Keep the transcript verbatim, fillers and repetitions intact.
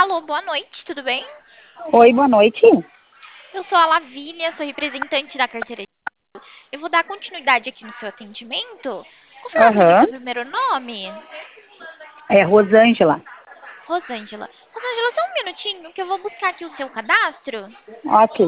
Alô, boa noite, tudo bem? Oi, boa noite. Eu sou a Lavínia, sou representante da carteira. Eu vou dar continuidade aqui no seu atendimento. Confirma pra mim Aham. seu primeiro nome. É Rosângela. Rosângela. Rosângela, só um minutinho que eu vou buscar aqui o seu cadastro. Ok.